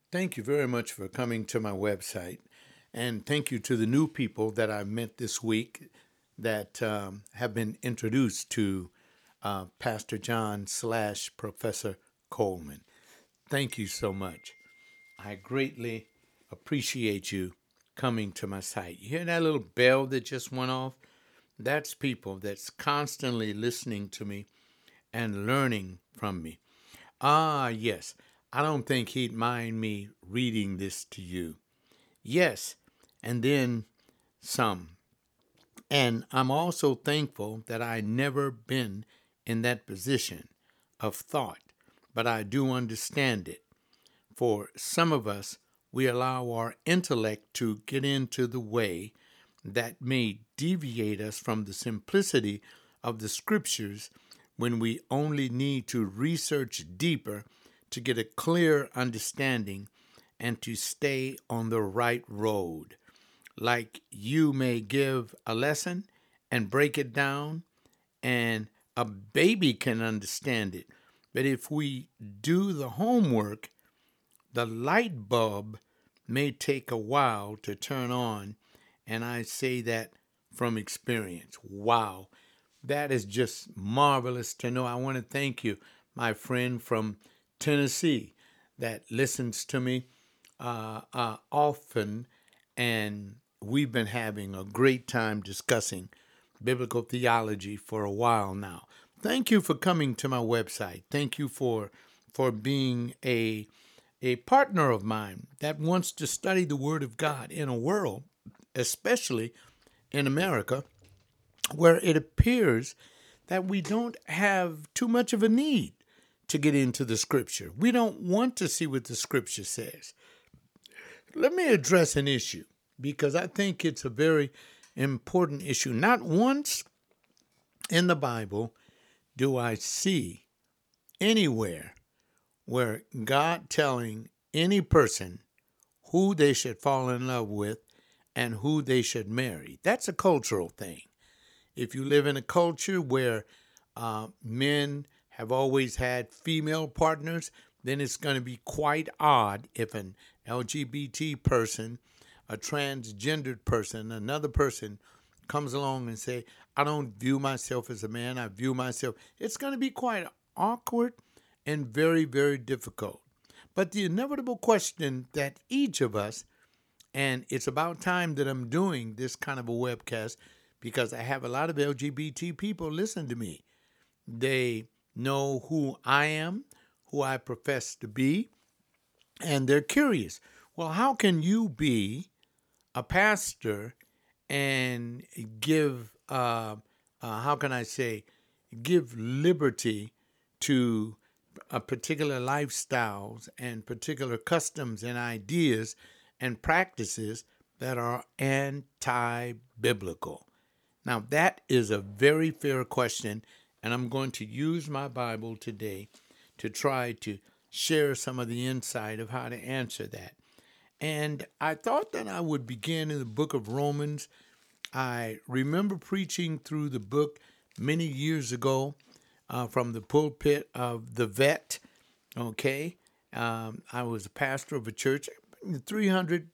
Thank you very much for coming to my website. And thank you to the new people that I met this week that have been introduced to Pastor John slash Professor Coleman. Thank you so much. I greatly appreciate you coming to my site. You hear that little bell that just went off? That's people that's constantly listening to me and learning from me. Ah, yes. I don't think he'd mind me reading this to you. Yes, and then some. And I'm also thankful that I never been in that position of thought, but I do understand it. For some of us, we allow our intellect to get into the way that may deviate us from the simplicity of the scriptures when we only need to research deeper to get a clear understanding and to stay on the right road. Like you may give a lesson and break it down, and a baby can understand it. But if we do the homework, the light bulb may take a while to turn on, and I say that from experience. Wow, that is just marvelous to know. I want to thank you, my friend from Tennessee, that listens to me often, and we've been having a great time discussing biblical theology for a while now. Thank you for coming to my website. Thank you for being a partner of mine that wants to study the Word of God in a world, especially in America, where it appears that we don't have too much of a need to get into the Scripture. We don't want to see what the Scripture says. Let me address an issue because I think it's a very important issue. Not once in the Bible do I see anywhere where God telling any person who they should fall in love with and who they should marry. That's a cultural thing. If you live in a culture where men have always had female partners, then it's going to be quite odd if an LGBT person, a transgendered person, another person comes along and say, I don't view myself as a man, I view myself. It's going to be quite awkward and very, very difficult. But the inevitable question that each of us, and it's about time that I'm doing this kind of a webcast because I have a lot of LGBT people listen to me. They know who I am, who I profess to be, and they're curious. Well, how can you be a pastor and give, how can I say, give liberty to particular lifestyles and particular customs and ideas and practices that are anti biblical? Now, that is a very fair question, and I'm going to use my Bible today to try to share some of the insight of how to answer that. And I thought that I would begin in the book of Romans. I remember preaching through the book many years ago from the pulpit of the vet. Okay. I was a pastor of a church. 300,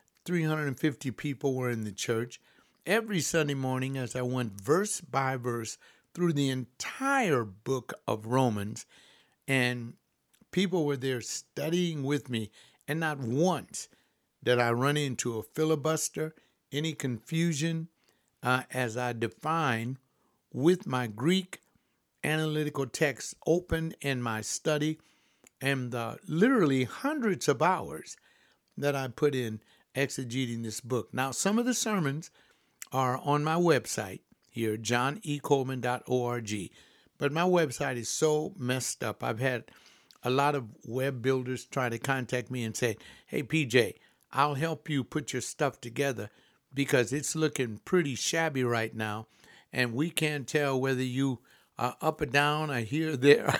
350 people were in the church. Every Sunday morning, as I went verse by verse through the entire book of Romans, and people were there studying with me, and not once did I run into a filibuster, any confusion, as I define with my Greek analytical text open in my study and the literally hundreds of hours that I put in exegeting this book. Now, some of the sermons are on my website here, johnecoleman.org. But my website is so messed up. I've had a lot of web builders try to contact me and say, hey, PJ, I'll help you put your stuff together because it's looking pretty shabby right now. And we can't tell whether you are up or down or here or there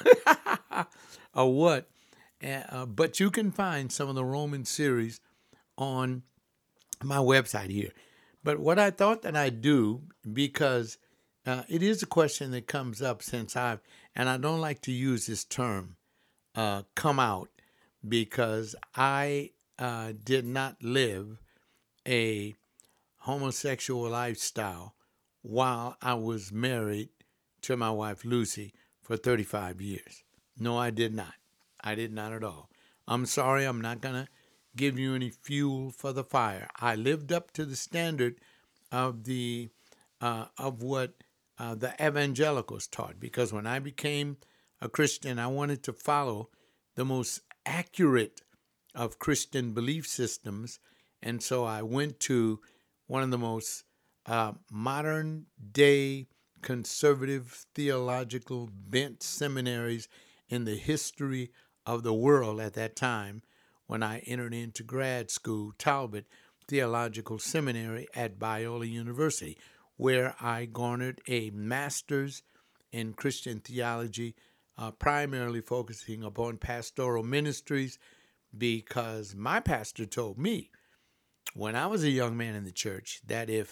or what. But you can find some of the Roman series on my website here. But what I thought that I'd do, because it is a question that comes up since and I don't like to use this term, come out, because I did not live a homosexual lifestyle while I was married to my wife Lucy for 35 years. No, I did not. I did not at all. I'm sorry, I'm not going to give you any fuel for the fire. I lived up to the standard of the of what the evangelicals taught, because when I became a Christian, I wanted to follow the most accurate of Christian belief systems, and so I went to one of the most modern day conservative theological bent seminaries in the history of the world at that time when I entered into grad school, Talbot Theological Seminary at Biola University, where I garnered a master's in Christian theology, primarily focusing upon pastoral ministries, because my pastor told me when I was a young man in the church that if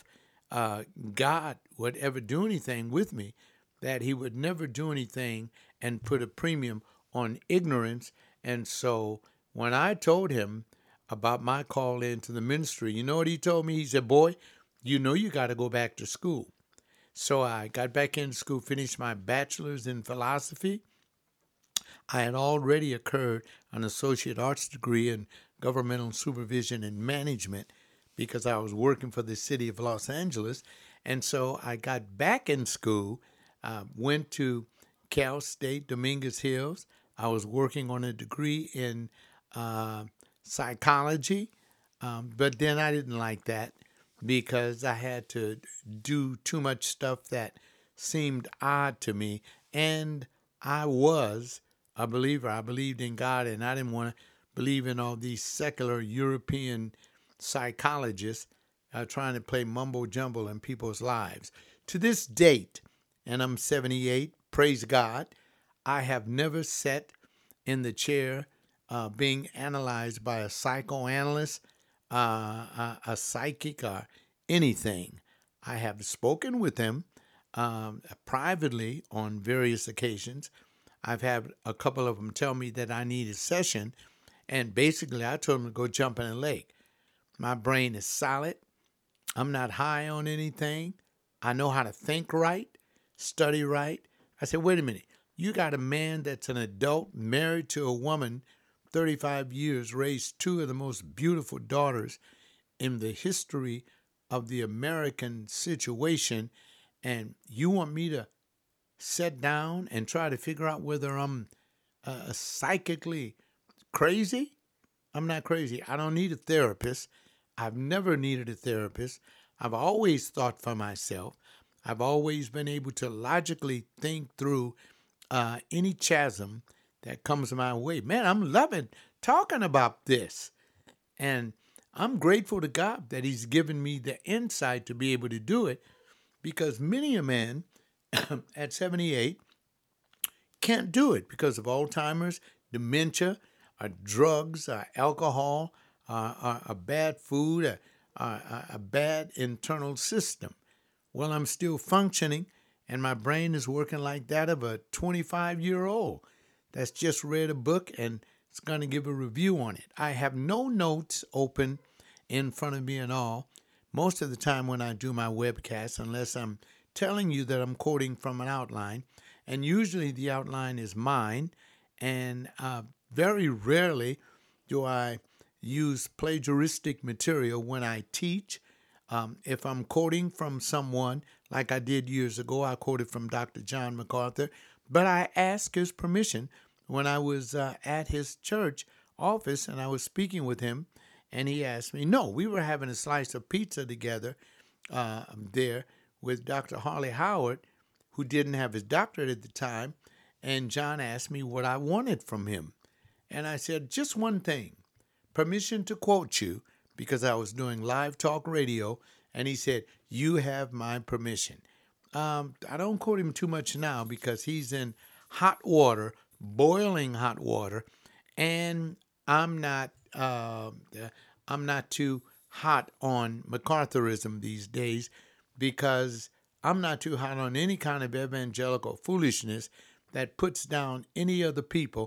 God would ever do anything with me, that he would never do anything and put a premium on ignorance. And so when I told him about my call into the ministry, you know what he told me? He said, boy, you know you got to go back to school. So I got back in school, finished my bachelor's in philosophy. I had already accrued an associate arts degree in governmental supervision and management because I was working for the city of Los Angeles. And so I got back in school, went to Cal State Dominguez Hills. I was working on a degree in psychology, but then I didn't like that because I had to do too much stuff that seemed odd to me. And I was a believer. I believed in God, and I didn't want to believe in all these secular European psychologists trying to play mumbo jumbo in people's lives. To this date, and I'm 78, praise God, I have never sat in the chair being analyzed by a psychoanalyst, a psychic, or anything. I have spoken with them privately on various occasions. I've had a couple of them tell me that I need a session, and basically I told them to go jump in a lake. My brain is solid. I'm not high on anything. I know how to think right, study right. I said, wait a minute. You got a man that's an adult, married to a woman, 35 years, raised two of the most beautiful daughters in the history of the American situation, and you want me to sit down and try to figure out whether I'm psychically crazy? I'm not crazy. I don't need a therapist. I've never needed a therapist. I've always thought for myself. I've always been able to logically think through any chasm that comes my way. Man, I'm loving talking about this. And I'm grateful to God that he's given me the insight to be able to do it, because many a man at 78 can't do it because of Alzheimer's, dementia, drugs, alcohol, bad food, a bad internal system. Well, I'm still functioning, and my brain is working like that of a 25-year-old that's just read a book and is going to give a review on it. I have no notes open in front of me at all most of the time when I do my webcast, unless I'm telling you that I'm quoting from an outline. And usually the outline is mine, and very rarely do I use plagiaristic material when I teach. If I'm quoting from someone, like I did years ago, I quoted from Dr. John MacArthur, but I asked his permission when I was at his church office and I was speaking with him, and he asked me. No, we were having a slice of pizza together there with Dr. Harley Howard, who didn't have his doctorate at the time, and John asked me what I wanted from him. And I said, just one thing, permission to quote you, because I was doing live talk radio, and he said, you have my permission. I don't quote him too much now because he's in hot water, boiling hot water, and I'm not too hot on MacArthurism these days, because I'm not too hot on any kind of evangelical foolishness that puts down any other people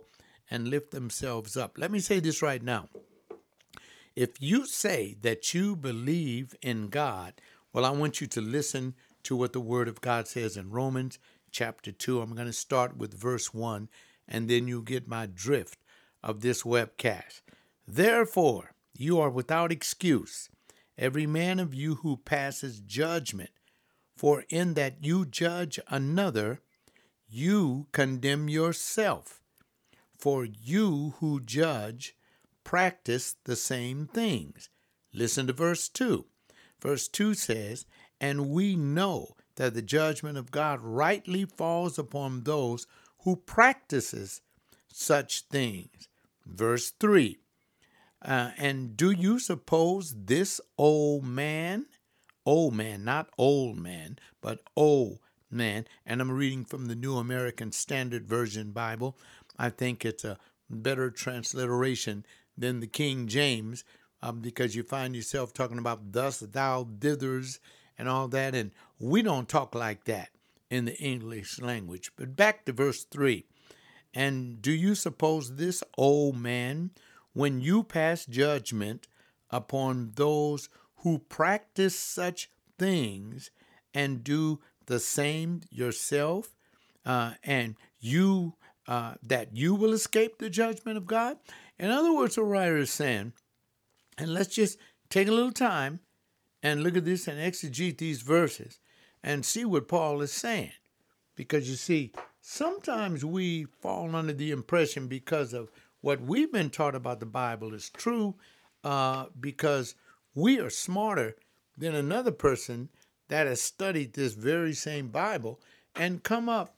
and lift themselves up. Let me say this right now. If you say that you believe in God, well, I want you to listen to what the Word of God says in Romans chapter 2. I'm going to start with verse 1, and then you'll get my drift of this webcast. Therefore, you are without excuse, every man of you who passes judgment, for in that you judge another, you condemn yourself. For you who judge practice the same things. Listen to verse 2. Verse 2 says, and we know that the judgment of God rightly falls upon those who practices such things. Verse 3, and do you suppose this old man, not old man, but old man, and I'm reading from the New American Standard Version Bible. I think it's a better transliteration than the King James, because you find yourself talking about thus thou dithers and all that, and we don't talk like that in the English language. But back to verse 3. And do you suppose this old man, when you pass judgment upon those who practice such things and do the same yourself, and you that you will escape the judgment of God? In other words, the writer is saying, and let's just take a little time and look at this and exegete these verses and see what Paul is saying. Because you see, sometimes we fall under the impression, because of what we've been taught about the Bible is true, because we are smarter than another person that has studied this very same Bible and come up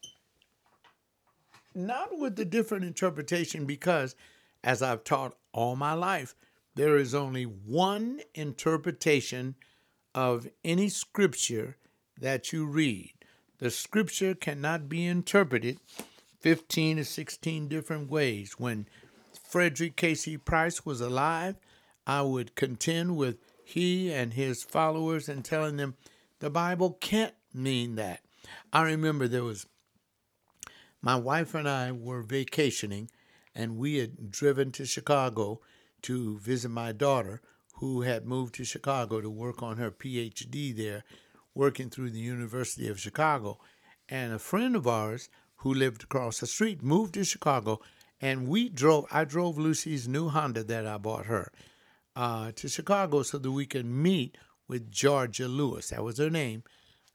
not with a different interpretation, because as I've taught all my life, there is only one interpretation of any scripture that you read. The scripture cannot be interpreted 15 or 16 different ways. When Frederick Casey Price was alive, I would contend with he and his followers and telling them the Bible can't mean that. I remember my wife and I were vacationing, and we had driven to Chicago to visit my daughter, who had moved to Chicago to work on her PhD there, working through the University of Chicago. And a friend of ours who lived across the street moved to Chicago, and I drove Lucy's new Honda that I bought her to Chicago so that we could meet with Georgia Lewis. That was her name.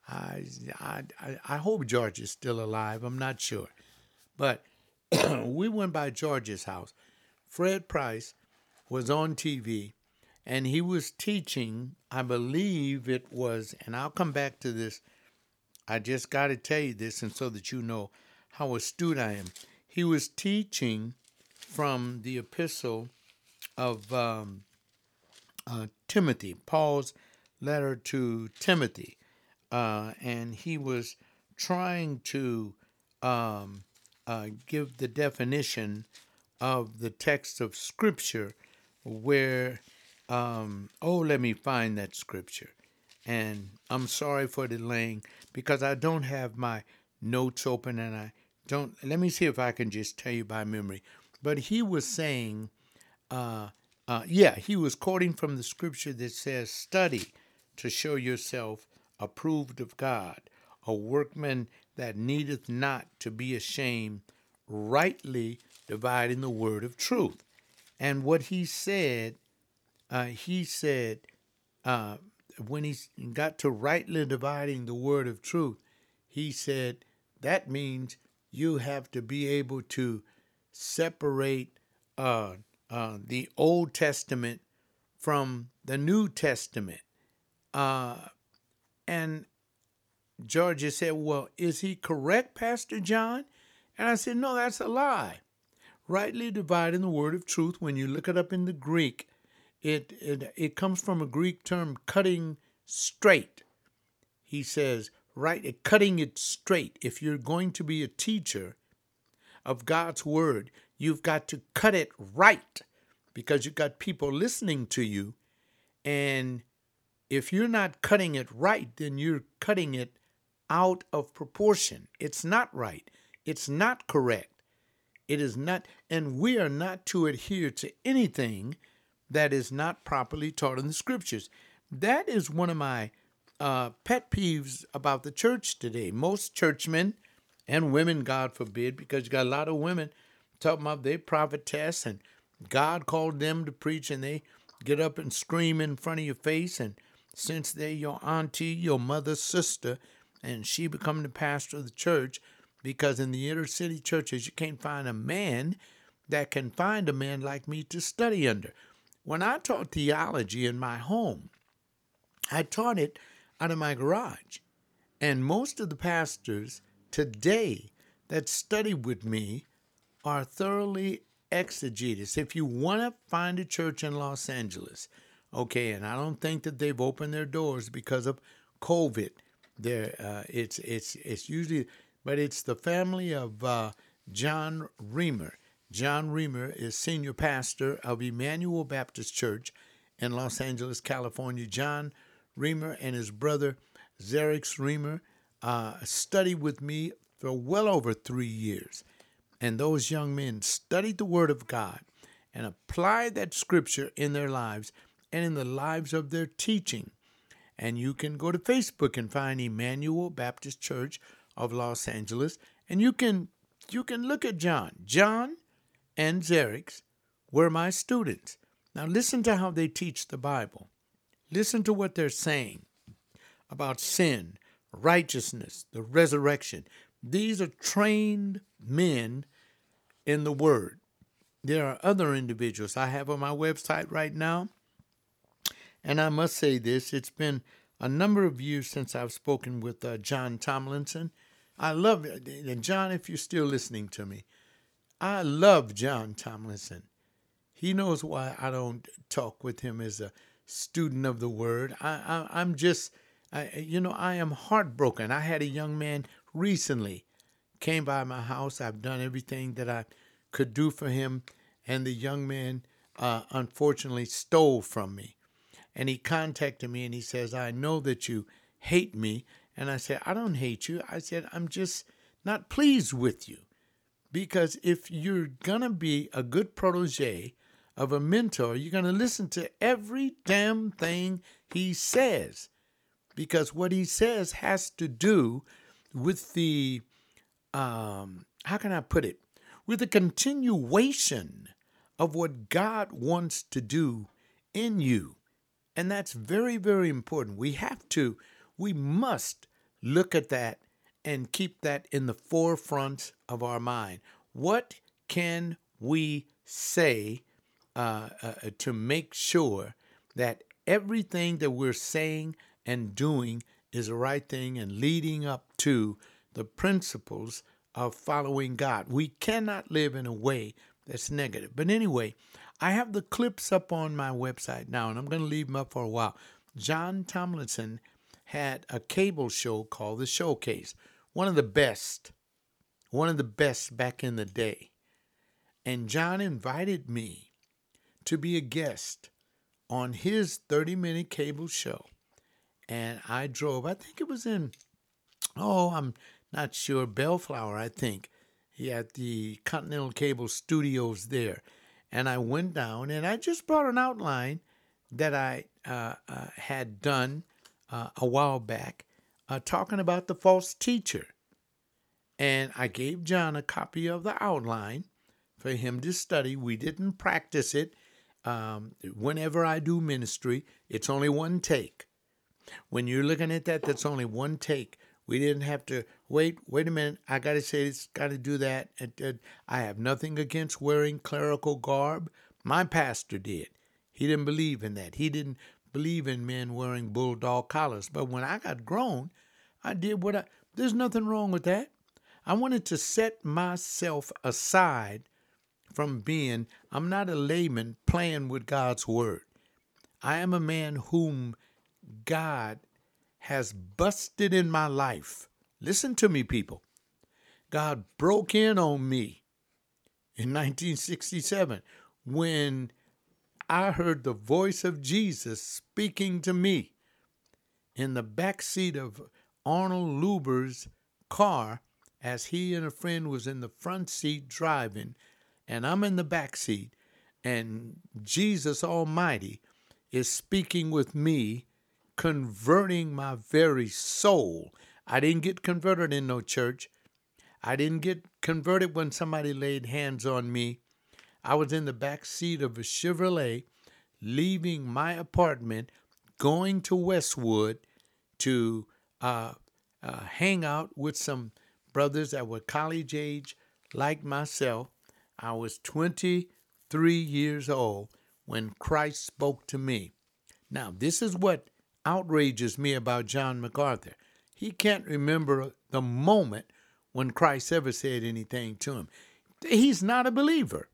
I hope George is still alive. I'm not sure. But we went by George's house. Fred Price was on TV, and he was teaching, I believe it was, and I'll come back to this. I just got to tell you this, and so that you know how astute I am. He was teaching from the epistle of Timothy, Paul's letter to Timothy, and he was trying to give the definition of the text of Scripture where, let me find that Scripture. And I'm sorry for delaying, because I don't have my notes open, and let me see if I can just tell you by memory. But he was saying, he was quoting from the Scripture that says, study to show yourself approved of God, a workman that needeth not to be ashamed, rightly dividing the word of truth. And what he said, when he got to rightly dividing the word of truth, he said that means you have to be able to separate the Old Testament from the New Testament. And Georgia said, well, is he correct, Pastor John? And I said, no, that's a lie. Rightly dividing the word of truth, when you look it up in the Greek, it comes from a Greek term, cutting straight. He says, cutting it straight. If you're going to be a teacher of God's word, you've got to cut it right, because you've got people listening to you. And if you're not cutting it right, then you're cutting it out of proportion. It's not right. It's not correct. It is not, and we are not to adhere to anything that is not properly taught in the scriptures. That is one of my pet peeves about the church today. Most churchmen and women, God forbid, because you got a lot of women talking about they prophetess and God called them to preach, and they get up and scream in front of your face. And since they're your auntie, your mother's sister, and she become the pastor of the church, because in the inner city churches, you can't find a man that can find a man like me to study under. When I taught theology in my home, I taught it out of my garage. And most of the pastors today that study with me are thoroughly exegetus. If you want to find a church in Los Angeles, okay, and I don't think that they've opened their doors because of COVID. It's usually, but it's the family of John Reamer. John Reamer is senior pastor of Emmanuel Baptist Church in Los Angeles, California. John Reamer and his brother Xerix Reamer studied with me for well over 3 years. And those young men studied the Word of God and applied that scripture in their lives and in the lives of their teaching. And you can go to Facebook and find Emmanuel Baptist Church of Los Angeles, and you can look at John. John and Xerix were my students. Now listen to how they teach the Bible. Listen to what they're saying about sin, righteousness, the resurrection. These are trained men in the Word. There are other individuals I have on my website right now, and I must say this, it's been a number of years since I've spoken with John Tomlinson. I love it. And John, if you're still listening to me, I love John Tomlinson. He knows why I don't talk with him as a student of the Word. I'm just, I am heartbroken. I had a young man recently came by my house. I've done everything that I could do for him, and the young man unfortunately stole from me. And he contacted me and he says, I know that you hate me. And I said, I don't hate you. I said, I'm just not pleased with you. Because if you're going to be a good protege of a mentor, you're going to listen to every damn thing he says. Because what he says has to do with the, how can I put it? With the continuation of what God wants to do in you. And that's very, very important. We must look at that and keep that in the forefront of our mind. What can we say to make sure that everything that we're saying and doing is the right thing and leading up to the principles of following God? We cannot live in a way that's negative. But anyway, I have the clips up on my website now, and I'm going to leave them up for a while. John Tomlinson had a cable show called The Showcase, one of the best back in the day. And John invited me to be a guest on his 30-minute cable show. And I drove, I think it was in, I'm not sure, Bellflower, I think. He had the Continental Cable Studios there. And I went down and I just brought an outline that I had done a while back talking about the false teacher. And I gave John a copy of the outline for him to study. We didn't practice it. Whenever I do ministry, it's only one take. When you're looking at that, that's only one take. We didn't have to wait a minute. I got to say this, got to do that. I have nothing against wearing clerical garb. My pastor did. He didn't believe in that. He didn't believe in men wearing bulldog collars. But when I got grown, I did there's nothing wrong with that. I wanted to set myself aside from I'm not a layman playing with God's word. I am a man whom God has busted in my life. Listen to me, people. God broke in on me in 1967 when I heard the voice of Jesus speaking to me in the back seat of Arnold Luber's car as he and a friend was in the front seat driving, and I'm in the back seat, and Jesus Almighty is speaking with me, converting my very soul. I didn't get converted in no church. I didn't get converted when somebody laid hands on me. I was in the back seat of a Chevrolet, leaving my apartment, going to Westwood to hang out with some brothers that were college age like myself. I was 23 years old when Christ spoke to me. Now, this is what outrages me about John MacArthur. He can't remember the moment when Christ ever said anything to him. He's not a believer.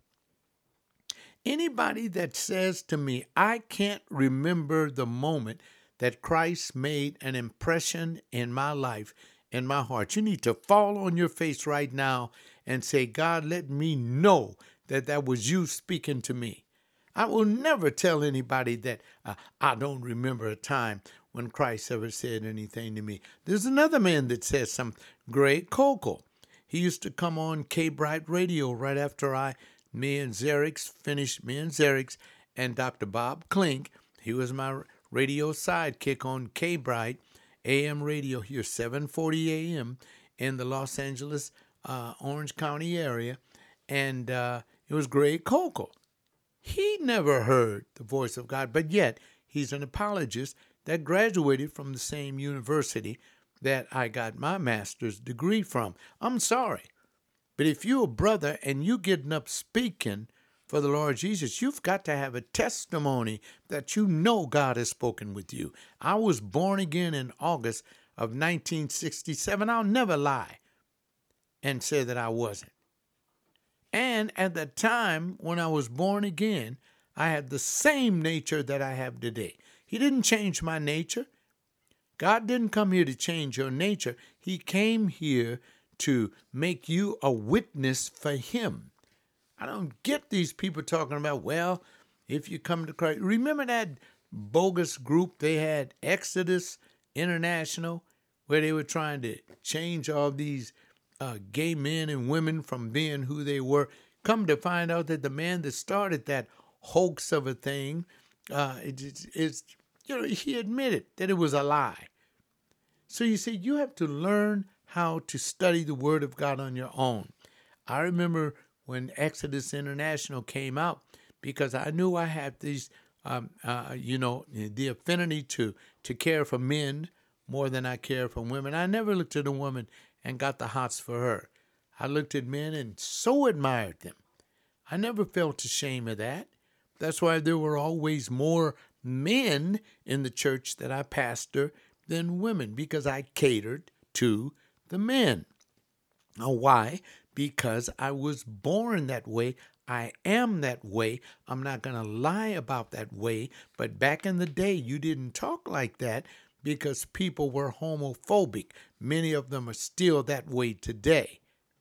Anybody that says to me, I can't remember the moment that Christ made an impression in my life, in my heart, you need to fall on your face right now and say, God, let me know that that was you speaking to me. I will never tell anybody that I don't remember a time when Christ ever said anything to me. There's another man that says something. Greg Koukl. He used to come on K-Bright Radio right after me and Xerix and Dr. Bob Klink. He was my radio sidekick on K-Bright AM radio here, 740 AM in the Los Angeles, Orange County area. And it was Greg Koukl. He never heard the voice of God, but yet he's an apologist that graduated from the same university that I got my master's degree from. I'm sorry, but if you're a brother and you getting up speaking for the Lord Jesus, you've got to have a testimony that you know God has spoken with you. I was born again in August of 1967. I'll never lie and say that I wasn't. And at the time when I was born again, I had the same nature that I have today. He didn't change my nature. God didn't come here to change your nature. He came here to make you a witness for him. I don't get these people talking about, well, if you come to Christ. Remember that bogus group they had, Exodus International, where they were trying to change all these gay men and women from being who they were. Come to find out that the man that started that hoax of a thing, he admitted that it was a lie. So you see, you have to learn how to study the Word of God on your own. I remember when Exodus International came out, because I knew I had these, the affinity to care for men more than I care for women. I never looked at a woman and got the hots for her. I looked at men and so admired them. I never felt ashamed of that. That's why there were always more men in the church that I pastor than women, because I catered to the men. Now, why? Because I was born that way. I am that way. I'm not going to lie about that way. But back in the day, you didn't talk like that because people were homophobic. Many of them are still that way today.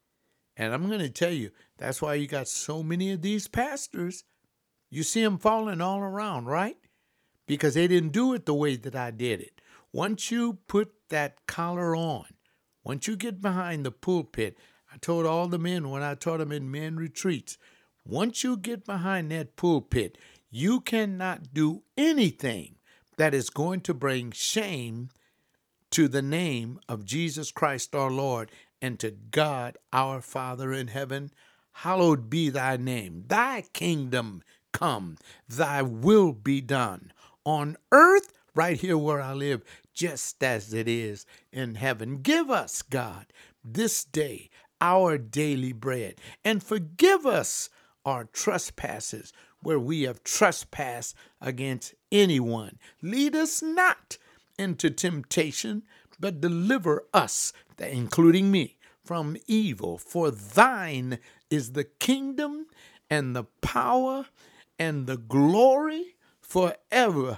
And I'm going to tell you, that's why you got so many of these pastors. You see them falling all around, right? Because they didn't do it the way that I did it. Once you put that collar on, once you get behind the pulpit, I told all the men when I taught them in men retreats, once you get behind that pulpit, you cannot do anything that is going to bring shame to the name of Jesus Christ our Lord and to God our Father in heaven. Hallowed be thy name. Thy kingdom come. Thy will be done on earth, right here where I live, just as it is in heaven. Give us, God, this day our daily bread, and forgive us our trespasses where we have trespassed against anyone. Lead us not into temptation, but deliver us, including me, from evil. For thine is the kingdom and the power and the glory forever.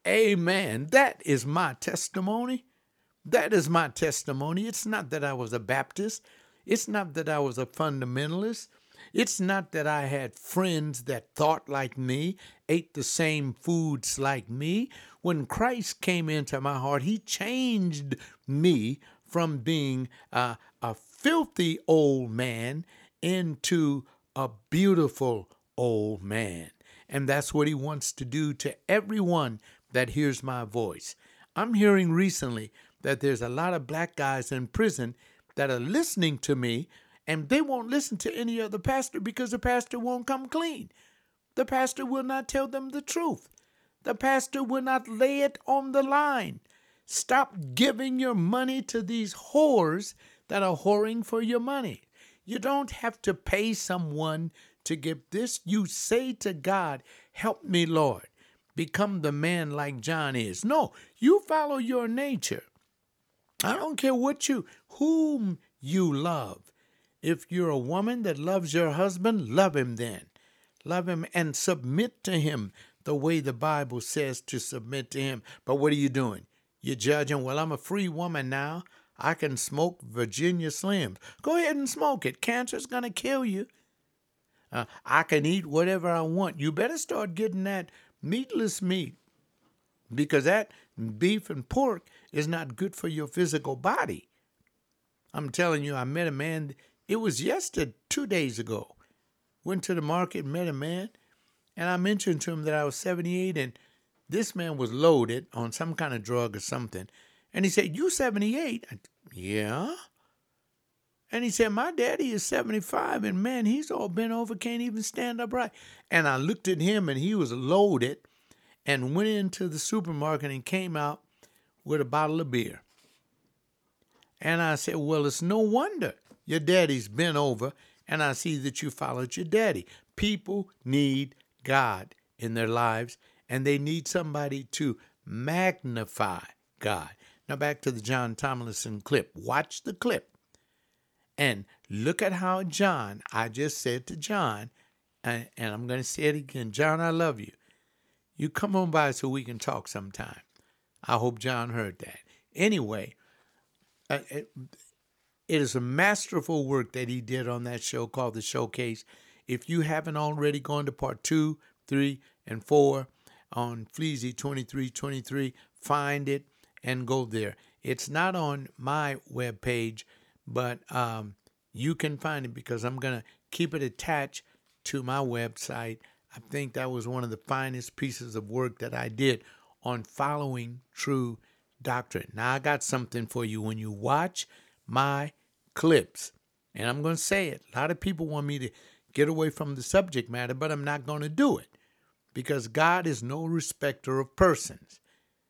Amen. That is my testimony. That is my testimony. It's not that I was a Baptist. It's not that I was a fundamentalist. It's not that I had friends that thought like me, ate the same foods like me. When Christ came into my heart, he changed me from being a filthy old man into a beautiful old man. And that's what he wants to do to everyone that hears my voice. I'm hearing recently that there's a lot of black guys in prison that are listening to me, and they won't listen to any other pastor because the pastor won't come clean. The pastor will not tell them the truth. The pastor will not lay it on the line. Stop giving your money to these whores that are whoring for your money. You don't have to pay someone to give this. You say to God, help me, Lord. Become the man like John is. No, you follow your nature. I don't care whom you love. If you're a woman that loves your husband, love him then. Love him and submit to him the way the Bible says to submit to him. But what are you doing? You're judging, well, I'm a free woman now. I can smoke Virginia Slims. Go ahead and smoke it. Cancer's going to kill you. I can eat whatever I want. You better start getting that meatless meat, because that beef and pork is not good for your physical body. I'm telling you, I met a man. It was 2 days ago. Went to the market, met a man, and I mentioned to him that I was 78, and this man was loaded on some kind of drug or something. And he said, you 78? Yeah. And he said, my daddy is 75, and man, he's all bent over, can't even stand upright. And I looked at him, and he was loaded, and went into the supermarket and came out with a bottle of beer. And I said, well, it's no wonder your daddy's bent over, and I see that you followed your daddy. People need God in their lives, and they need somebody to magnify God. Now back to the John Tomlinson clip. Watch the clip and look at how John, I just said to John, and I'm going to say it again, John, I love you. You come on by so we can talk sometime. I hope John heard that. Anyway, it is a masterful work that he did on that show called The Showcase. If you haven't already gone to part 2, 3, and 4 on Fleazy 2323, find it and go there. It's not on my webpage, but you can find it because I'm going to keep it attached to my website. I think that was one of the finest pieces of work that I did on following true doctrine. Now, I got something for you. When you watch my clips, and I'm going to say it, a lot of people want me to get away from the subject matter, but I'm not going to do it because God is no respecter of persons.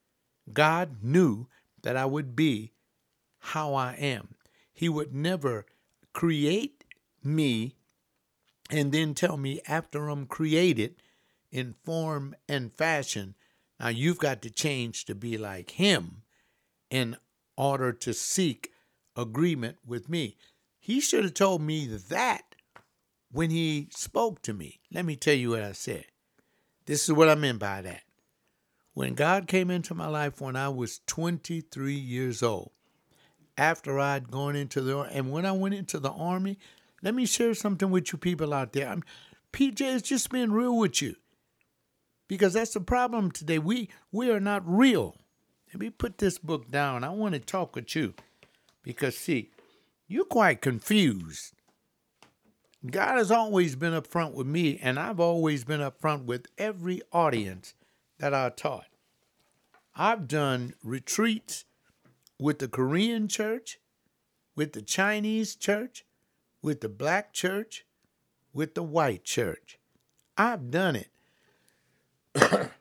God knew that I would be how I am. He would never create me and then tell me after I'm created in form and fashion, now you've got to change to be like him in order to seek agreement with me. He should have told me that when he spoke to me. Let me tell you what I said. This is what I meant by that. When God came into my life when I was 23 years old, after I'd gone into and when I went into the Army, let me share something with you people out there. PJ is just being real with you because that's the problem today. We are not real. Let me put this book down. I want to talk with you because, see, you're quite confused. God has always been up front with me, and I've always been up front with every audience that I taught. I've done retreats with the Korean church, with the Chinese church, with the black church, with the white church. I've done it.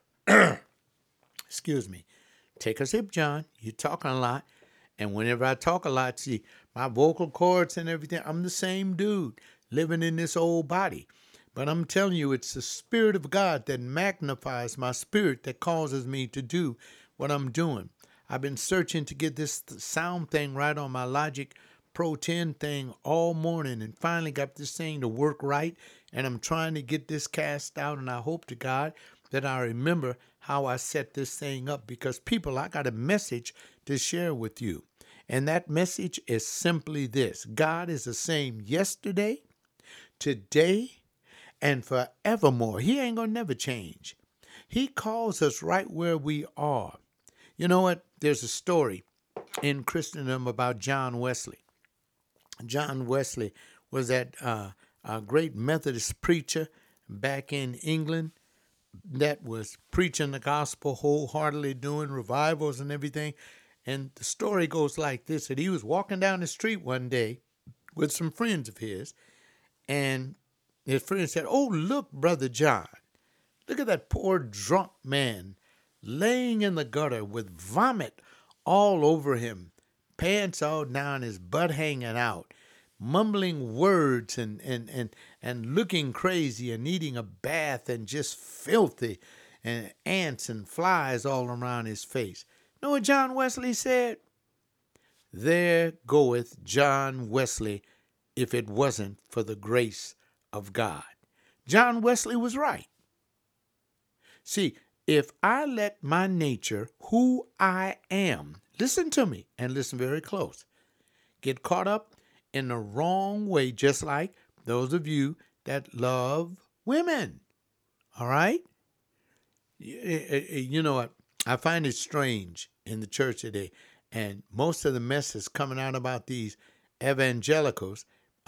Excuse me. Take a sip, John. You're talking a lot. And whenever I talk a lot, see, my vocal cords and everything, I'm the same dude living in this old body. But I'm telling you, it's the Spirit of God that magnifies my spirit that causes me to do what I'm doing. I've been searching to get this sound thing right on my Logic Pro 10 thing all morning and finally got this thing to work right. And I'm trying to get this cast out, and I hope to God that I remember how I set this thing up because people, I got a message to share with you. And that message is simply this. God is the same yesterday, today, and forevermore. He ain't going to never change. He calls us right where we are. You know what? There's a story in Christendom about John Wesley. John Wesley was that a great Methodist preacher back in England that was preaching the gospel wholeheartedly, doing revivals and everything. And the story goes like this, that he was walking down the street one day with some friends of his, and his friend said, "Oh, look, Brother John, look at that poor drunk man laying in the gutter with vomit all over him, pants all down, his butt hanging out, mumbling words and looking crazy and needing a bath and just filthy, and ants and flies all around his face." Know what John Wesley said? "There goeth John Wesley if it wasn't for the grace of God." John Wesley was right. See, if I let my nature, who I am, listen to me and listen very close, get caught up in the wrong way, just like those of you that love women, all right? You know what? I find it strange in the church today, and most of the mess is coming out about these evangelicals.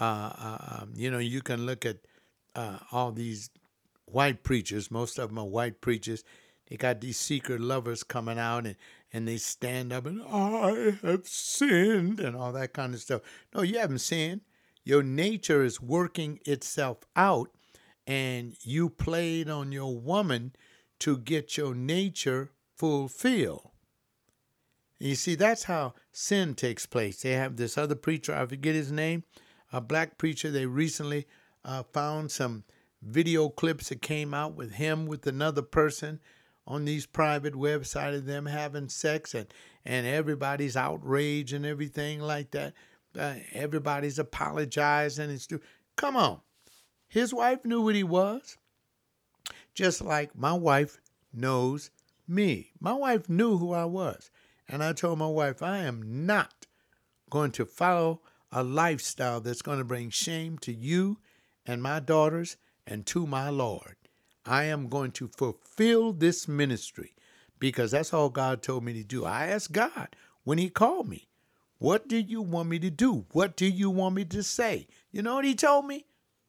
You can look at all these white preachers. Most of them are white preachers. They got these secret lovers coming out, and they stand up and, "I have sinned," and all that kind of stuff. No, you haven't sinned. Your nature is working itself out, and you played on your woman to get your nature fulfilled. You see, that's how sin takes place. They have this other preacher, I forget his name, a black preacher. They recently found some video clips that came out with him with another person on these private websites of them having sex, and everybody's outraged and everything like that. Everybody's apologizing. Come on. His wife knew what he was, just like my wife knows me. My wife knew who I was. And I told my wife, I am not going to follow a lifestyle that's going to bring shame to you and my daughters and to my Lord. I am going to fulfill this ministry because that's all God told me to do. I asked God when he called me, "What do you want me to do? What do you want me to say?" You know what he told me?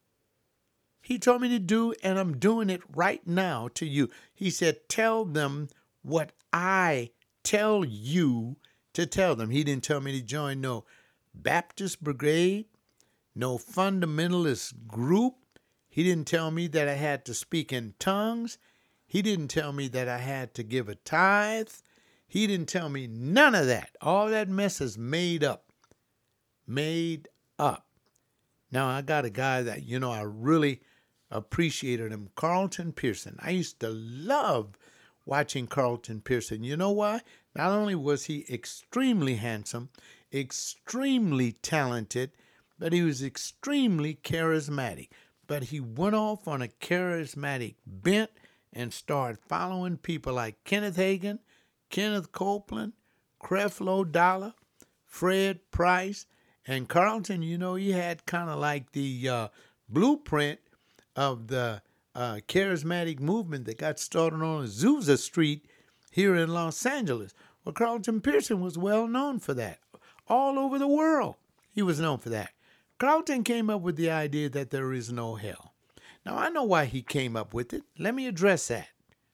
He told me to do, and I'm doing it right now to you. He said, "Tell them what I tell you to tell them." He didn't tell me to join no Baptist brigade, no fundamentalist group. He didn't tell me that I had to speak in tongues. He didn't tell me that I had to give a tithe. He didn't tell me none of that. All that mess is made up. Made up. Now, I got a guy that, I really appreciated him, Carlton Pearson. I used to love watching Carlton Pearson. You know why? Not only was he extremely handsome, extremely talented, but he was extremely charismatic. But he went off on a charismatic bent and started following people like Kenneth Hagin, Kenneth Copeland, Creflo Dollar, Fred Price, and Carlton. He had kind of like the blueprint of the charismatic movement that got started on Azusa Street here in Los Angeles. Well, Carlton Pearson was well known for that. All over the world, he was known for that. Carlton came up with the idea that there is no hell. Now, I know why he came up with it. Let me address that.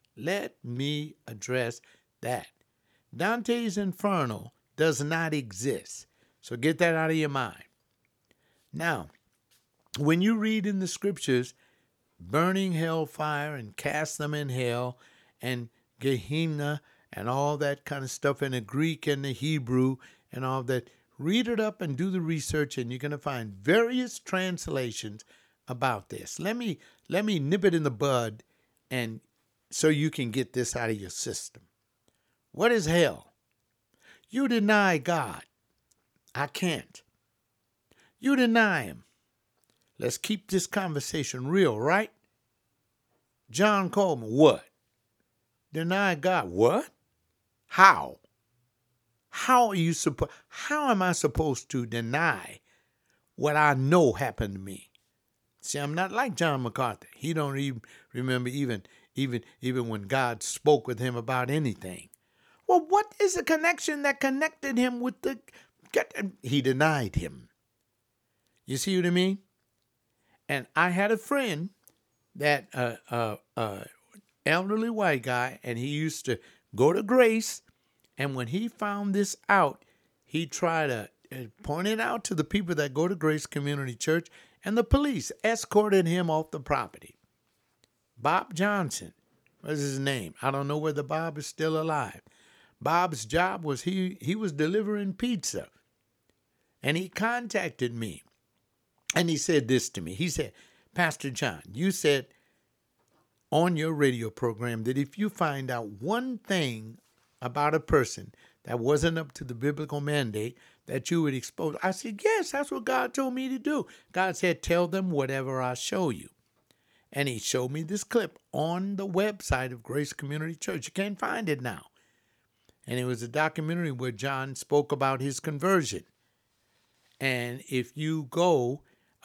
Dante's Inferno does not exist. So get that out of your mind. Now, when you read in the scriptures, burning hellfire and cast them in hell, and Gehenna and all that kind of stuff in the Greek and the Hebrew and all that, read it up and do the research, and you're going to find various translations about this. Let me nip it in the bud, and so you can get this out of your system. What is hell? You deny God. I can't. You deny him. Let's keep this conversation real, right? John Coleman, what? Deny God. What? How? How am I supposed to deny what I know happened to me? See, I'm not like John MacArthur. He don't even remember even when God spoke with him about anything. Well, what is the connection that connected him with he denied him. You see what I mean? And I had a friend that elderly white guy, and he used to go to Grace. And when he found this out, he tried to point it out to the people that go to Grace Community Church, and the police escorted him off the property. Bob Johnson was his name. I don't know whether Bob is still alive. Bob's job was he was delivering pizza. And he contacted me. And he said this to me. He said, Pastor John, you said on your radio program that if you find out one thing about a person that wasn't up to the biblical mandate, that you would expose. I said, yes, that's what God told me to do. God said, tell them whatever I show you. And he showed me this clip on the website of Grace Community Church. You can't find it now. And it was a documentary where John spoke about his conversion. And if you go,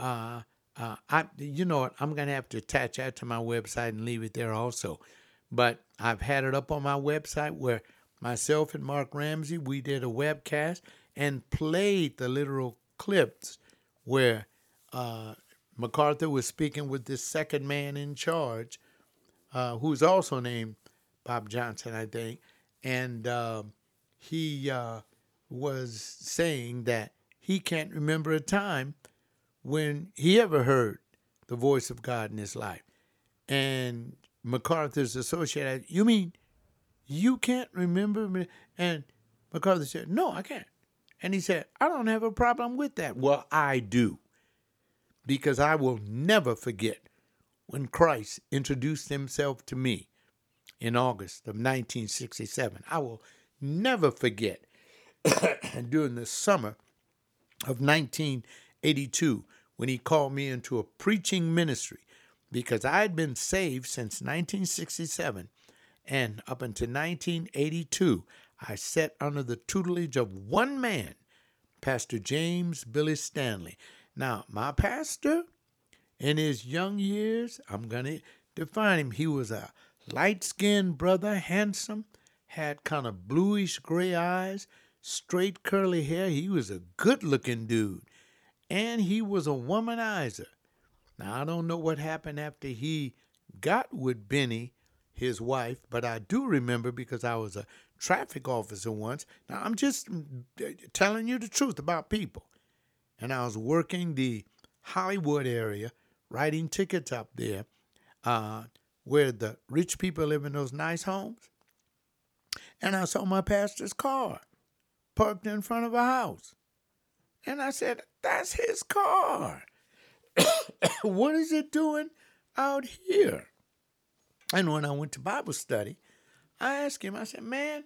you know what, I'm going to have to attach that to my website and leave it there also. But I've had it up on my website where myself and Mark Ramsey, we did a webcast and played the literal clips where MacArthur was speaking with this second man in charge, who's also named Bob Johnson, I think. And he was saying that he can't remember a time when he ever heard the voice of God in his life. And MacArthur's associate, you mean you can't remember me? And MacArthur said, no, I can't. And he said, I don't have a problem with that. Well, I do. Because I will never forget when Christ introduced himself to me in August of 1967. I will never forget during the summer of 1982 when he called me into a preaching ministry, because I had been saved since 1967, and up until 1982, I sat under the tutelage of one man, Pastor James Billy Stanley. Now, my pastor, in his young years, I'm going to define him. He was a light-skinned brother, handsome, had kind of bluish gray eyes, straight curly hair. He was a good-looking dude, and he was a womanizer. Now, I don't know what happened after he got with Benny, his wife, but I do remember because I was a traffic officer once. Now, I'm just telling you the truth about people. And I was working the Hollywood area, writing tickets up there, where the rich people live in those nice homes. And I saw my pastor's car parked in front of a house. And I said, that's his car. What is it doing out here? And when I went to Bible study, I asked him, I said, man,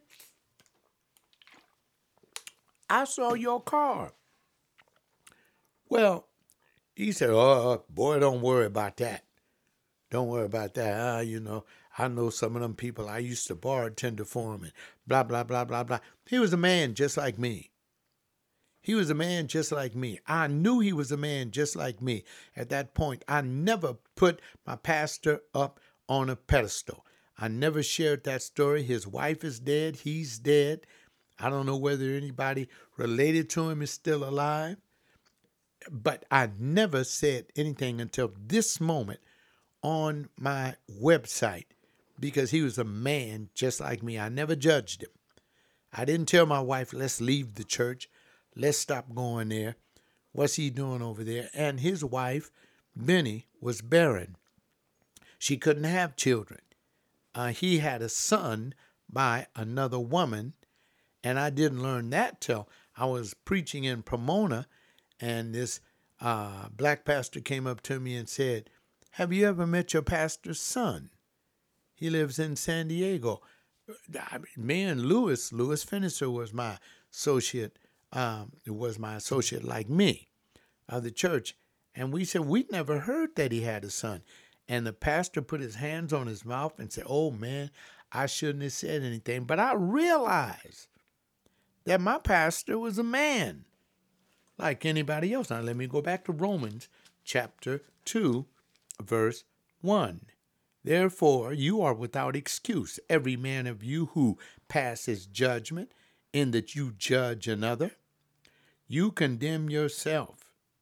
I saw your car. Well, he said, oh, boy, don't worry about that. Don't worry about that. I know some of them people. I used to bartender for them and blah, blah, blah, blah, blah. He was a man just like me. He was a man just like me. I knew he was a man just like me. At that point, I never put my pastor up on a pedestal. I never shared that story. His wife is dead. He's dead. I don't know whether anybody related to him is still alive. But I never said anything until this moment on my website, because he was a man just like me. I never judged him. I didn't tell my wife, let's leave the church. Let's stop going there. What's he doing over there? And his wife, Benny, was barren. She couldn't have children. He had a son by another woman, and I didn't learn that till I was preaching in Pomona, and this black pastor came up to me and said, have you ever met your pastor's son? He lives in San Diego. Me and Louis Finisser was my associate. Was my associate like me of the church. And we said, we never heard that he had a son. And the pastor put his hands on his mouth and said, oh, man, I shouldn't have said anything. But I realized that my pastor was a man like anybody else. Now, let me go back to Romans chapter 2, verse 1. Therefore, you are without excuse, every man of you who passes judgment, in that you judge another. You condemn yourself.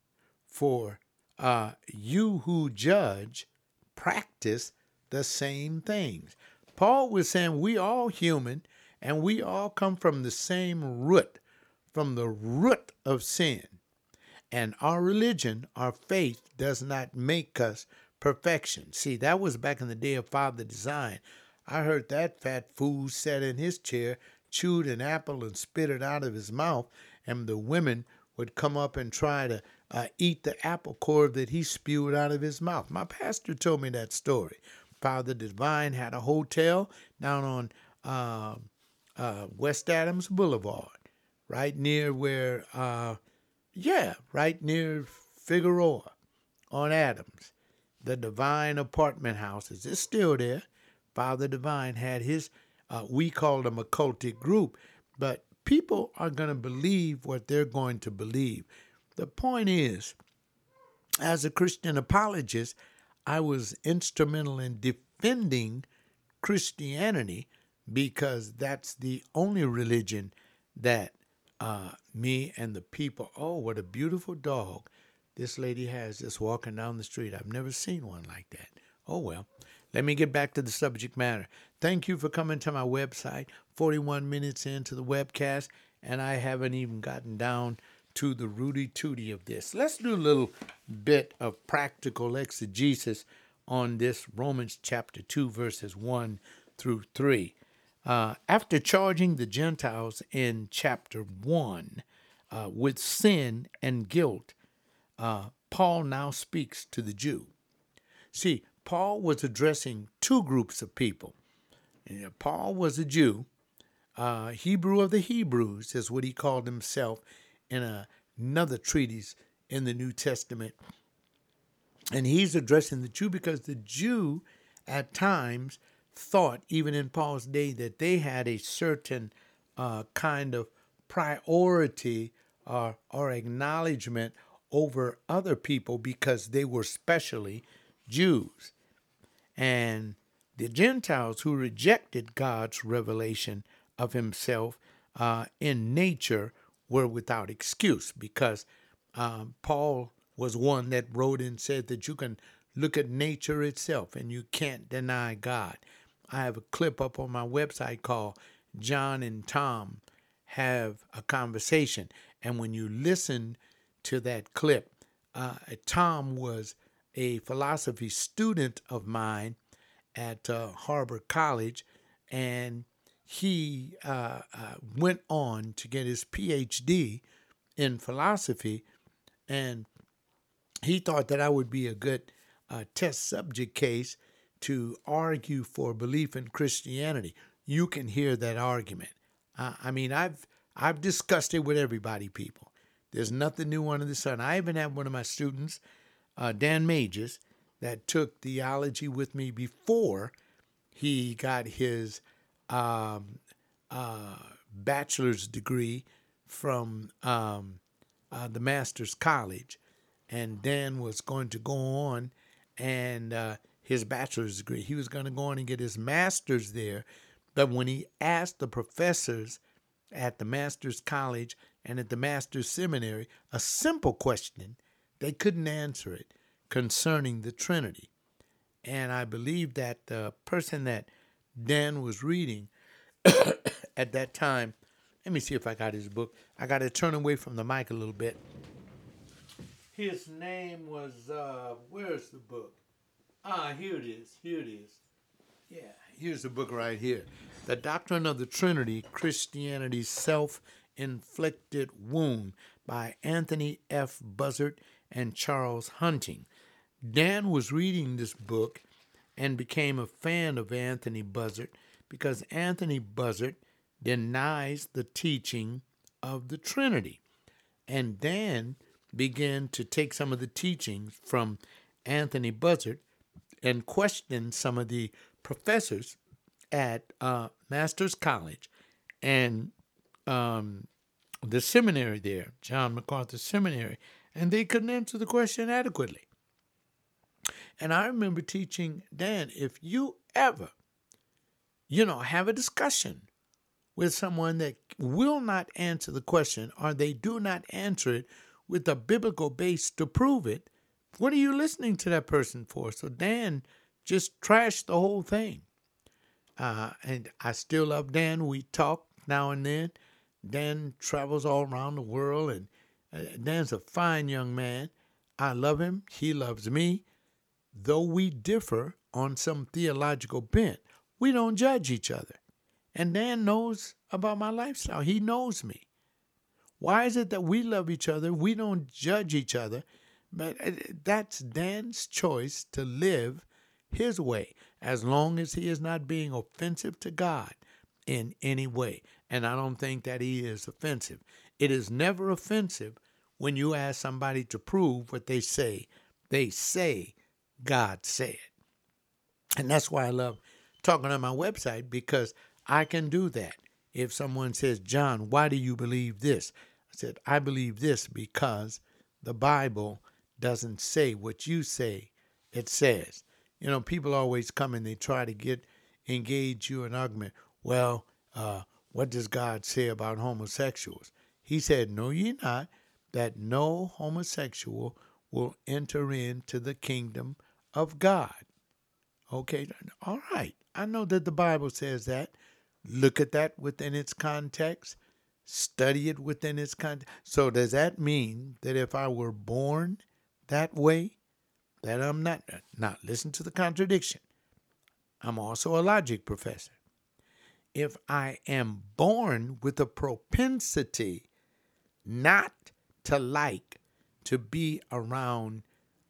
for you who judge practice the same things. Paul was saying we all human and we all come from the same root, from the root of sin. And our religion, our faith, does not make us perfection. See, that was back in the day of Father Design. I heard that fat fool sat in his chair, chewed an apple and spit it out of his mouth, and the women would come up and try to eat the apple core that he spewed out of his mouth. My pastor told me that story. Father Divine had a hotel down on West Adams Boulevard, right near where, right near Figueroa on Adams. The Divine Apartment Houses. It's still there. Father Divine had his, we called them a cultic group, but people are going to believe what they're going to believe. The point is, as a Christian apologist, I was instrumental in defending Christianity because that's the only religion that me and the people, oh, what a beautiful dog this lady has just walking down the street. I've never seen one like that. Oh, well, let me get back to the subject matter. Thank you for coming to my website, 41 minutes into the webcast, and I haven't even gotten down to the rooty tooty of this. Let's do a little bit of practical exegesis on this Romans chapter 2, verses 1 through 3. After charging the Gentiles in chapter 1 with sin and guilt, Paul now speaks to the Jew. See, Paul was addressing two groups of people. Paul was a Jew, Hebrew of the Hebrews is what he called himself in another treatise in the New Testament. And he's addressing the Jew because the Jew at times thought, even in Paul's day, that they had a certain kind of priority or acknowledgement over other people because they were specially Jews. And the Gentiles who rejected God's revelation of himself in nature were without excuse because Paul was one that wrote and said that you can look at nature itself and you can't deny God. I have a clip up on my website called John and Tom Have a Conversation. And when you listen to that clip, Tom was a philosophy student of mine at Harbor College, and he went on to get his PhD in philosophy, and he thought that I would be a good test subject case to argue for belief in Christianity. You can hear that argument. I've discussed it with everybody, people. There's nothing new under the sun. I even have one of my students, Dan Majors, that took theology with me before he got his bachelor's degree from the Master's College. And Dan was going to go on and his bachelor's degree. He was going to go on and get his master's there. But when he asked the professors at the Master's College and at the Master's Seminary a simple question, they couldn't answer it concerning the Trinity. And I believe that the person that Dan was reading at that time, let me see if I got his book. I got to turn away from the mic a little bit. His name was, where's the book? Here it is. Yeah, here's the book right here. The Doctrine of the Trinity, Christianity's Self-Inflicted Wound by Anthony F. Buzzard and Charles Hunting. Dan was reading this book and became a fan of Anthony Buzzard because Anthony Buzzard denies the teaching of the Trinity. And Dan began to take some of the teachings from Anthony Buzzard and question some of the professors at Master's College and the seminary there, John MacArthur Seminary, and they couldn't answer the question adequately. And I remember teaching Dan, if you ever, have a discussion with someone that will not answer the question or they do not answer it with a biblical base to prove it, what are you listening to that person for? So Dan just trashed the whole thing. And I still love Dan. We talk now and then. Dan travels all around the world, and Dan's a fine young man. I love him. He loves me. Though we differ on some theological bent, we don't judge each other. And Dan knows about my lifestyle. He knows me. Why is it that we love each other? We don't judge each other. But that's Dan's choice to live his way, as long as he is not being offensive to God in any way. And I don't think that he is offensive. It is never offensive when you ask somebody to prove what they say. They say God said. And that's why I love talking on my website, because I can do that. If someone says, John, why do you believe this? I said, I believe this because the Bible doesn't say what you say it says. You know, people always come and they try to engage you in argument. Well, what does God say about homosexuals? He said, know ye not that no homosexual will enter into the kingdom of God. Okay, all right. I know that the Bible says that. Look at that within its context. Study it within its context. So does that mean that if I were born that way, that I'm not, listen to the contradiction. I'm also a logic professor. If I am born with a propensity not to like to be around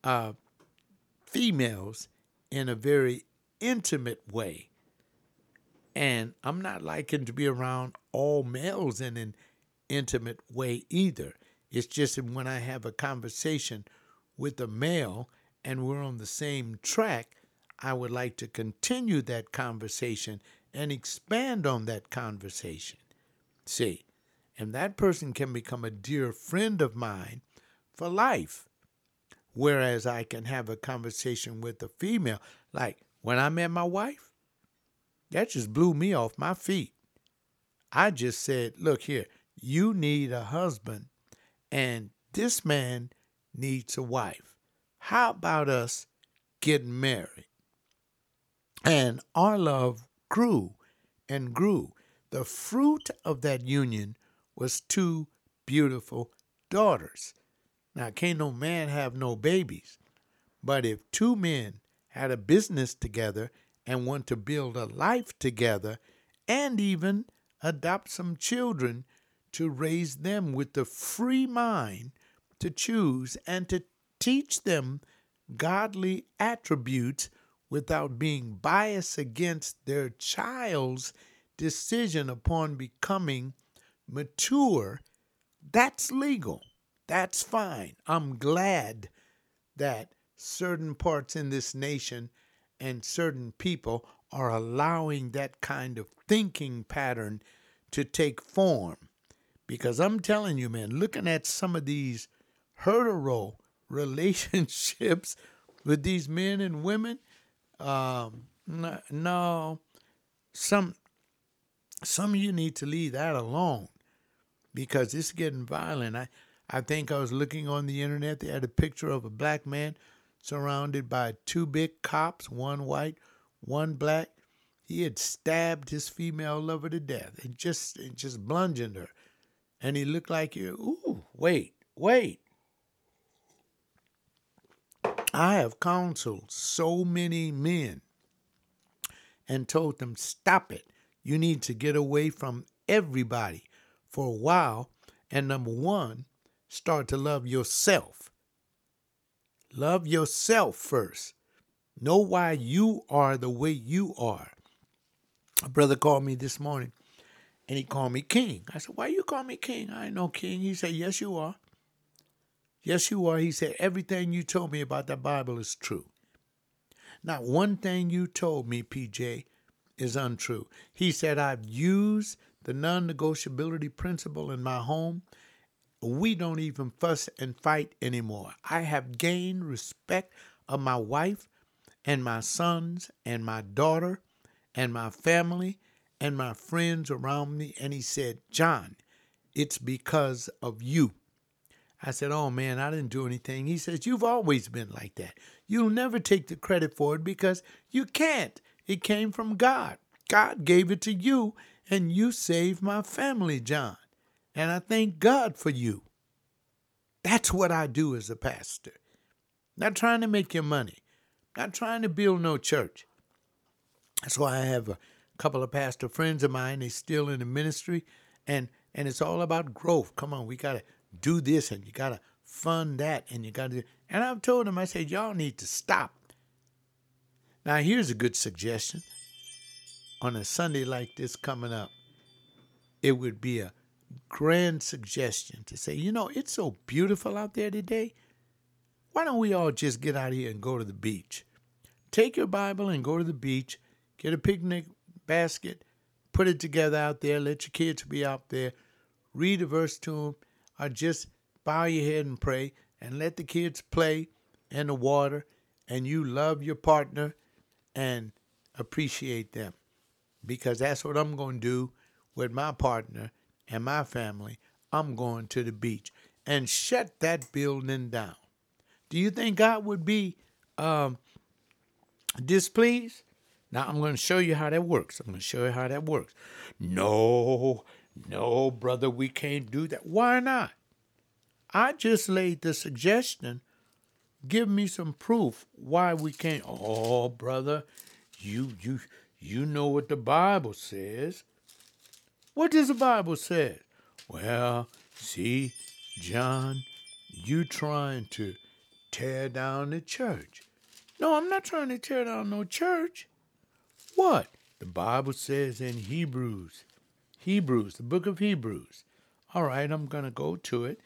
females in a very intimate way, and I'm not liking to be around all males in an intimate way either. It's just when I have a conversation with a male and we're on the same track, I would like to continue that conversation and expand on that conversation. See, and that person can become a dear friend of mine for life. Whereas I can have a conversation with a female. Like when I met my wife, that just blew me off my feet. I just said, look here, you need a husband and this man needs a wife. How about us getting married? And our love grew and grew. The fruit of that union was two beautiful daughters. Now, can't no man have no babies, but if two men had a business together and want to build a life together and even adopt some children to raise them with the free mind to choose and to teach them godly attributes without being biased against their child's decision upon becoming mature, that's legal. That's fine. I'm glad that certain parts in this nation and certain people are allowing that kind of thinking pattern to take form. Because I'm telling you, man, looking at some of these hetero relationships with these men and women, no, some of you need to leave that alone because it's getting violent. I think I was looking on the internet. They had a picture of a black man surrounded by two big cops, one white, one black. He had stabbed his female lover to death and just bludgeoned her. And he looked like, wait. I have counseled so many men and told them, stop it. You need to get away from everybody for a while. And number one, start to love yourself. Love yourself first. Know why you are the way you are. A brother called me this morning and he called me king. I said, why you call me king? I ain't no king. He said, yes, you are. Yes, you are. He said, everything you told me about that Bible is true. Not one thing you told me, PJ, is untrue. He said, I've used the non-negotiability principle in my home. We don't even fuss and fight anymore. I have gained respect of my wife and my sons and my daughter and my family and my friends around me. And he said, John, it's because of you. I said, oh man, I didn't do anything. He says, you've always been like that. You'll never take the credit for it because you can't. It came from God. God gave it to you, and you saved my family, John. And I thank God for you. That's what I do as a pastor. Not trying to make your money. Not trying to build no church. That's why I have a couple of pastor friends of mine. They still in the ministry, and it's all about growth. Come on, we gotta do this, and you gotta fund that, and you gotta. And I've told them, I said, y'all need to stop. Now here's a good suggestion. On a Sunday like this coming up, it would be a grand suggestion to say, it's so beautiful out there today. Why don't we all just get out here and go to the beach? Take your Bible and go to the beach, get a picnic basket, put it together out there, let your kids be out there, read a verse to them, or just bow your head and pray, and let the kids play in the water, and you love your partner and appreciate them. Because that's what I'm going to do with my partner and my family. I'm going to the beach and shut that building down. Do you think God would be displeased? Now, I'm going to show you how that works. No, brother, we can't do that. Why not? I just laid the suggestion. Give me some proof why we can't. Oh, brother, you know what the Bible says. What does the Bible say? Well, see, John, you trying to tear down the church. No, I'm not trying to tear down no church. What? The Bible says in Hebrews, the book of Hebrews. All right, I'm gonna go to it.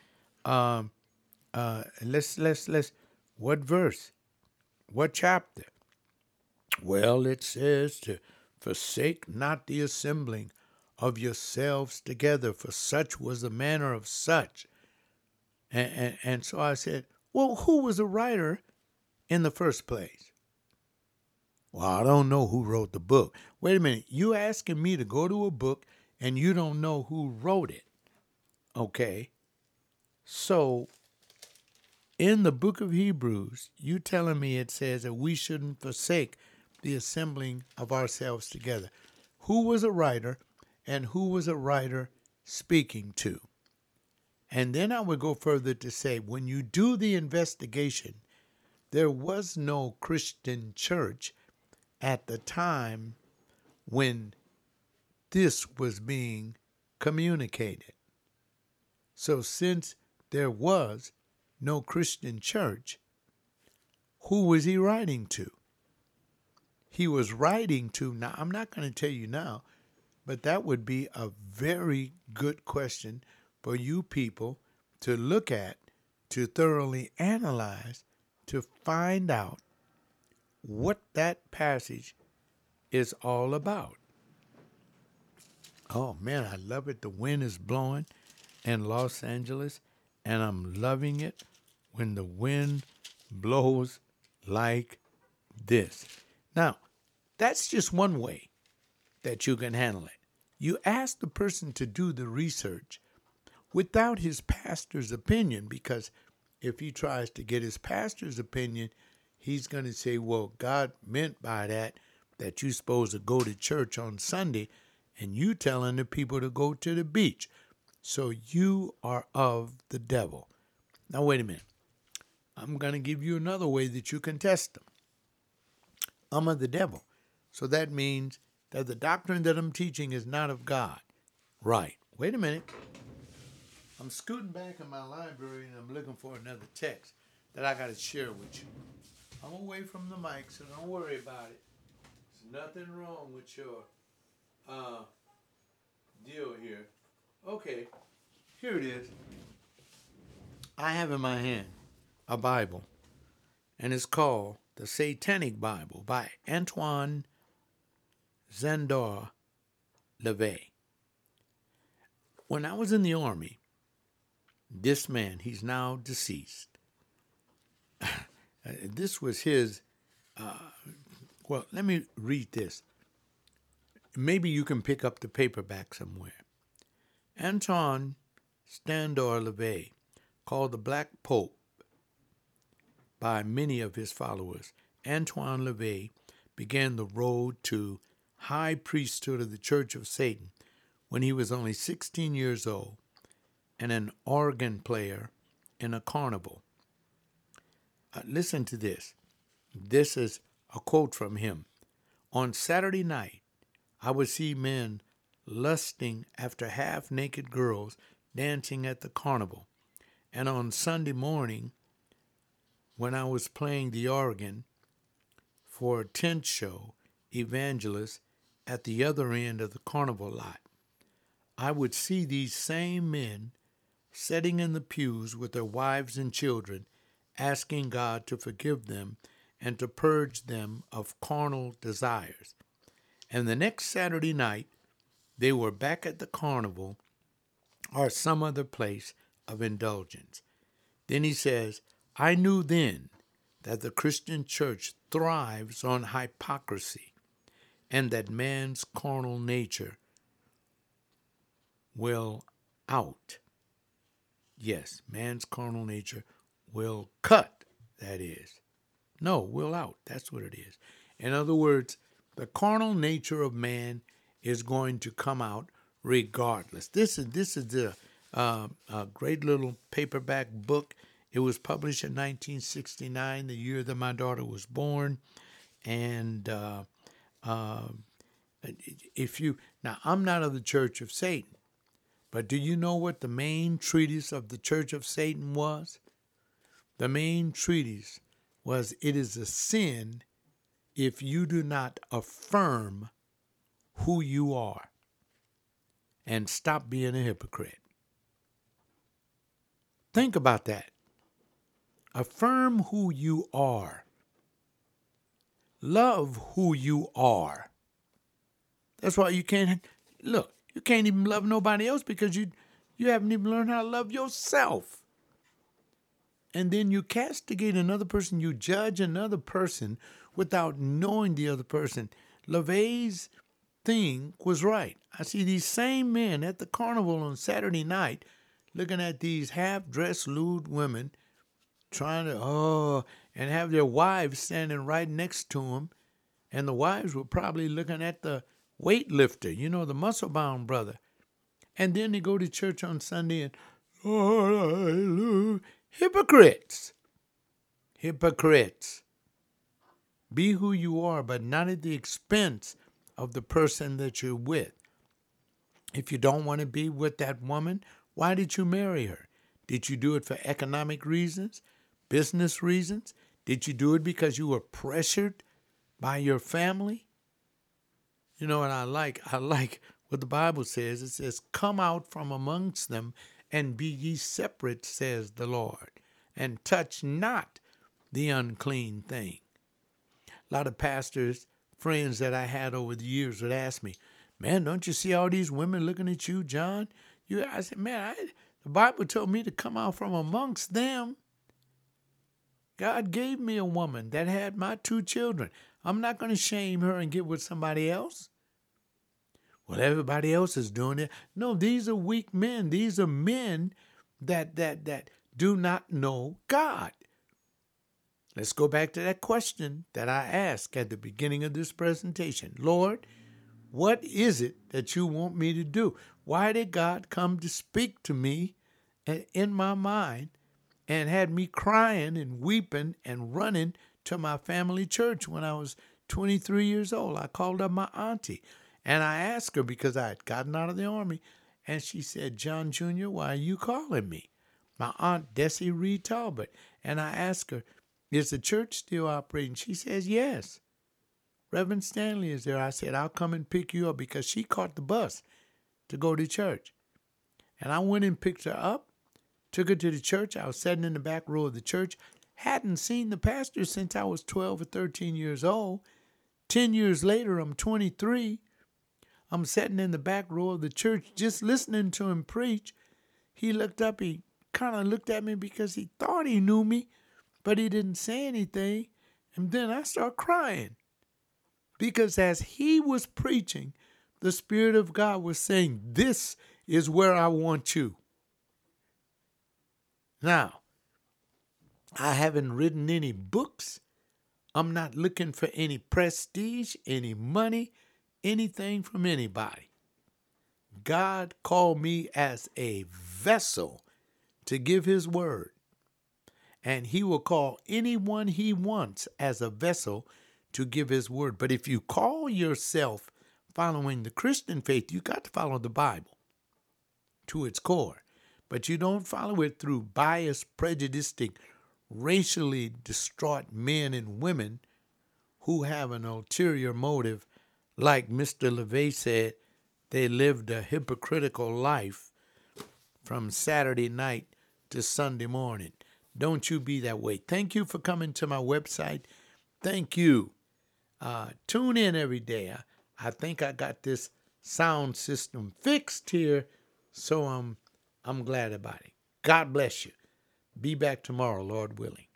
Let's. What verse? What chapter? Well, it says to forsake not the assembling of yourselves together, for such was the manner of such. And so I said, well, who was the writer in the first place? Well, I don't know who wrote the book. Wait a minute. You asking me to go to a book and you don't know who wrote it. Okay. So in the book of Hebrews, you telling me it says that we shouldn't forsake the assembling of ourselves together. Who was a writer and who was a writer speaking to? And then I would go further to say, when you do the investigation, there was no Christian church at the time when this was being communicated. So since there was no Christian church, who was he writing to? He was writing to, now I'm not going to tell you now, but that would be a very good question for you people to look at, to thoroughly analyze, to find out what that passage is all about. Oh man, I love it. The wind is blowing in Los Angeles, and I'm loving it when the wind blows like this. Now, that's just one way that you can handle it. You ask the person to do the research without his pastor's opinion, because if he tries to get his pastor's opinion, he's going to say, well, God meant by that you're supposed to go to church on Sunday, and you telling the people to go to the beach. So you are of the devil. Now, wait a minute. I'm going to give you another way that you can test them. I'm of the devil. So that means that the doctrine that I'm teaching is not of God. Right. Wait a minute. I'm scooting back in my library and I'm looking for another text that I got to share with you. I'm away from the mic, so don't worry about it. There's nothing wrong with your deal here. Okay, here it is. I have in my hand a Bible, and it's called The Satanic Bible by Antoine Szandor LaVey. When I was in the Army, this man, he's now deceased. This was his, well, let me read this. Maybe you can pick up the paperback somewhere. Antoine Szandor LaVey called the Black Pope by many of his followers, Antoine LaVey began the road to high priesthood of the Church of Satan when he was only 16 years old and an organ player in a carnival. Listen to this. This is a quote from him. On Saturday night, I would see men lusting after half-naked girls dancing at the carnival. And on Sunday morning, when I was playing the organ for a tent show, evangelist, at the other end of the carnival lot, I would see these same men sitting in the pews with their wives and children, asking God to forgive them and to purge them of carnal desires. And the next Saturday night, they were back at the carnival or some other place of indulgence. Then he says, I knew then that the Christian church thrives on hypocrisy and that man's carnal nature will out. Yes, man's carnal nature will cut, that is. No, will out. That's what it is. In other words, the carnal nature of man is going to come out regardless. This is a great little paperback book. It was published in 1969, the year that my daughter was born. And now I'm not of the Church of Satan, but do you know what the main treatise of the Church of Satan was? The main treatise was, it is a sin if you do not affirm who you are and stop being a hypocrite. Think about that. Affirm who you are. Love who you are. That's why you can't even love nobody else because you haven't even learned how to love yourself. And then you castigate another person, you judge another person without knowing the other person. LaVey's thing was right. I see these same men at the carnival on Saturday night looking at these half-dressed lewd women trying to, and have their wives standing right next to them. And the wives were probably looking at the weightlifter, the muscle-bound brother. And then they go to church on Sunday and, hallelujah. Hypocrites. Hypocrites. Be who you are, but not at the expense of the person that you're with. If you don't want to be with that woman, why did you marry her? Did you do it for economic reasons? Business reasons? Did you do it because you were pressured by your family? You know what I like? I like what the Bible says. It says, come out from amongst them and be ye separate, says the Lord, and touch not the unclean thing. A lot of pastors, friends that I had over the years would ask me, man, don't you see all these women looking at you, John? I said, man, the Bible told me to come out from amongst them. God gave me a woman that had my 2 children. I'm not going to shame her and get with somebody else. Well, everybody else is doing it. No, these are weak men. These are men that do not know God. Let's go back to that question that I asked at the beginning of this presentation. Lord, what is it that you want me to do? Why did God come to speak to me in my mind and had me crying and weeping and running to my family church when I was 23 years old? I called up my auntie and I asked her because I had gotten out of the Army. And she said, John Jr., why are you calling me? My aunt, Desi Reed Talbot. And I asked her, is the church still operating? She says, yes. Reverend Stanley is there. I said, I'll come and pick you up because she caught the bus to go to church. And I went and picked her up, took her to the church. I was sitting in the back row of the church. Hadn't seen the pastor since I was 12 or 13 years old. 10 years later, I'm 23. I'm sitting in the back row of the church just listening to him preach. He looked up. He kind of looked at me because he thought he knew me, but he didn't say anything. And then I started crying because as he was preaching, the Spirit of God was saying, this is where I want you. Now, I haven't written any books. I'm not looking for any prestige, any money, anything from anybody. God called me as a vessel to give his word. And he will call anyone he wants as a vessel to give his word. But if you call yourself following the Christian faith, you got to follow the Bible to its core. But you don't follow it through biased, prejudiced, racially distraught men and women who have an ulterior motive. Like Mr. LeVay said, they lived a hypocritical life from Saturday night to Sunday morning. Don't you be that way. Thank you for coming to my website. Thank you. Tune in every day. I think I got this sound system fixed here, so I'm glad about it. God bless you. Be back tomorrow, Lord willing.